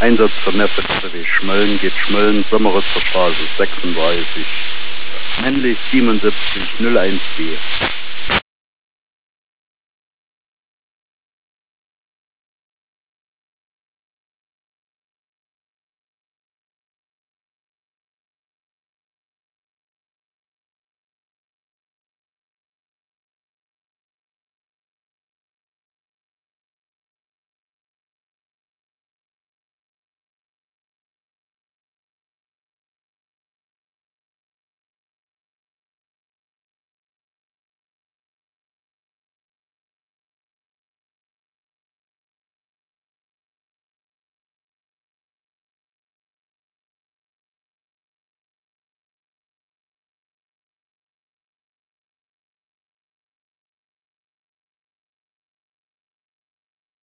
Einsatz vermehrt bei KW Schmölln, geht Schmölln, Sommeritzer Straße 36, männlich 77 01B.